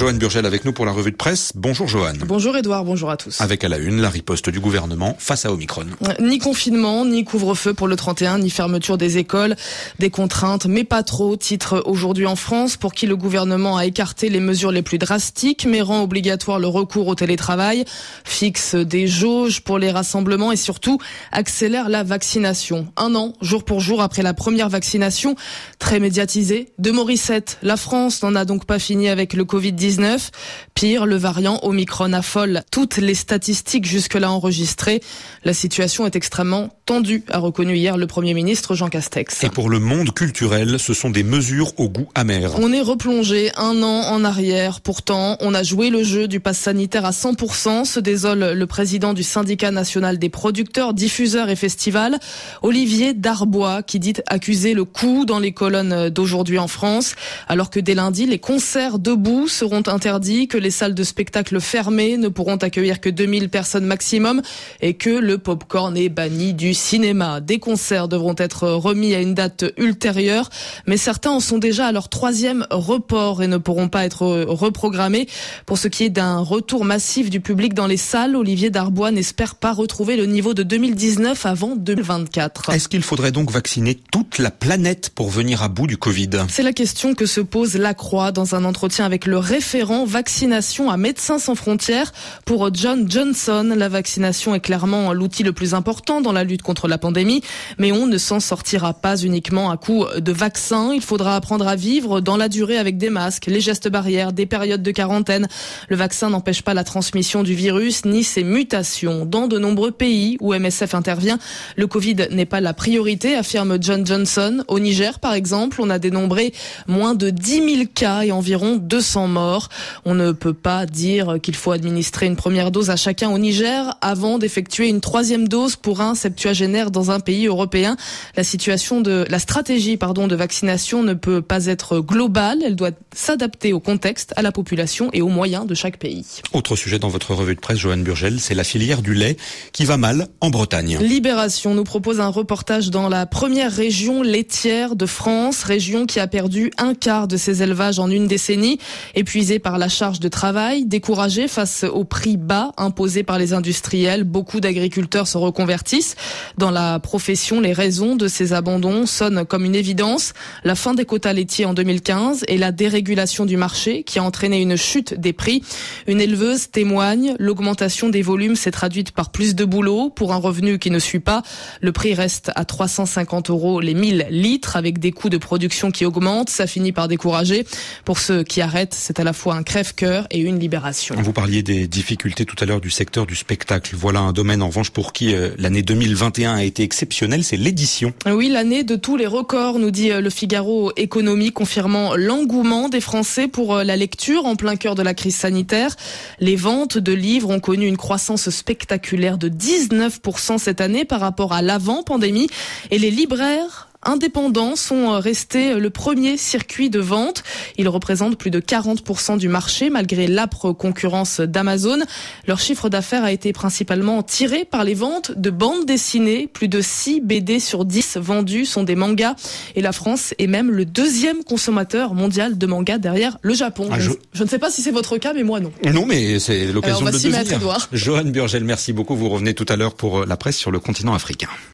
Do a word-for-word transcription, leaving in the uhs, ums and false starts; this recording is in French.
Joanne Burgel avec nous pour la revue de presse. Bonjour Joanne. Bonjour Edouard, bonjour à tous. Avec à la une, la riposte du gouvernement face à Omicron. Ni confinement, ni couvre-feu pour le trente et un, ni fermeture des écoles, des contraintes, mais pas trop, titre Aujourd'hui en France, pour qui le gouvernement a écarté les mesures les plus drastiques, mais rend obligatoire le recours au télétravail, fixe des jauges pour les rassemblements et surtout accélère la vaccination. Un an, jour pour jour, après la première vaccination, très médiatisée, de Morissette. La France n'en a donc pas fini avec le covid dix-neuf. Pire, le variant Omicron affole toutes les statistiques jusque-là enregistrées. La situation est extrêmement tendue, a reconnu hier le Premier ministre Jean Castex. Et pour le monde culturel, ce sont des mesures au goût amer. On est replongé un an en arrière. Pourtant, on a joué le jeu du pass sanitaire à cent pour cent, se désole le président du syndicat national des producteurs, diffuseurs et festivals, Olivier Darbois, qui dit accuser le coup dans les colonnes d'Aujourd'hui en France, alors que dès lundi, les concerts debout seront interdits, que les salles de spectacle fermées ne pourront accueillir que deux mille personnes maximum et que le popcorn est banni du cinéma. Des concerts devront être remis à une date ultérieure, mais certains en sont déjà à leur troisième report et ne pourront pas être reprogrammés. Pour ce qui est d'un retour massif du public dans les salles, Olivier Darbois n'espère pas retrouver le niveau de deux mille dix-neuf avant deux mille vingt-quatre. Est-ce qu'il faudrait donc vacciner toute la planète pour venir à bout du Covid ? C'est la question que se pose La Croix dans un entretien avec le référent vaccination à Médecins sans frontières. Pour John Johnson, la vaccination est clairement l'outil le plus important dans la lutte contre la pandémie, mais on ne s'en sortira pas uniquement à coup de vaccins. Il faudra apprendre à vivre dans la durée avec des masques, les gestes barrières, des périodes de quarantaine. Le vaccin n'empêche pas la transmission du virus ni ses mutations. Dans de nombreux pays où M S F intervient, le Covid n'est pas la priorité, affirme John Johnson. Au Niger, par exemple, on a dénombré moins de dix mille cas et environ deux cents morts. On ne peut pas dire qu'il faut administrer une première dose à chacun au Niger avant d'effectuer une troisième dose pour un septuagénaire dans un pays européen. La situation de, la stratégie, pardon, de vaccination ne peut pas être globale. Elle doit s'adapter au contexte, à la population et aux moyens de chaque pays. Autre sujet dans votre revue de presse, Joanne Burgel, c'est la filière du lait qui va mal en Bretagne. Libération nous propose un reportage dans la première région laitière de France, région qui a perdu un quart de ses élevages en une décennie, épuisée par la charge de travail, découragée face aux prix bas imposés par les industriels. Beaucoup d'agriculteurs se reconvertissent dans la profession. Les raisons de ces abandons sonnent comme une évidence. La fin des quotas laitiers en deux mille quinze et la dérégulation du marché qui a entraîné une chute des prix. Une éleveuse témoigne, l'augmentation des volumes s'est traduite par plus de boulot pour un revenu qui ne suit pas. Le prix reste à trois cent cinquante euros les mille litres avec des coûts de production qui augmentent. Ça finit par décourager. Pour ceux qui arrêtent, c'est à la fois un crève-cœur et une libération. Vous parliez des difficultés tout à l'heure du secteur du spectacle. Voilà un domaine en revanche pour qui euh, l'année deux mille vingt et un a été exceptionnelle, c'est l'édition. Oui, l'année de tous les records, nous dit le Figaro Économie, confirmant l'engouement des Français pour la lecture en plein cœur de la crise sanitaire. Les ventes de livres ont connu une croissance spectaculaire de dix-neuf pour cent cette année par rapport à l'avant-pandémie et les libraires indépendants sont restés le premier circuit de vente. Ils représentent plus de quarante pour cent du marché malgré l'âpre concurrence d'Amazon. Leur chiffre d'affaires a été principalement tiré par les ventes de bandes dessinées. Plus de six B D sur dix vendus sont des mangas. Et la France est même le deuxième consommateur mondial de mangas derrière le Japon. Ah, je... je ne sais pas si c'est votre cas, mais moi non. Non, mais c'est l'occasion de le devenir. Edouard. Joanne Burgel, merci beaucoup. Vous revenez tout à l'heure pour la presse sur le continent africain.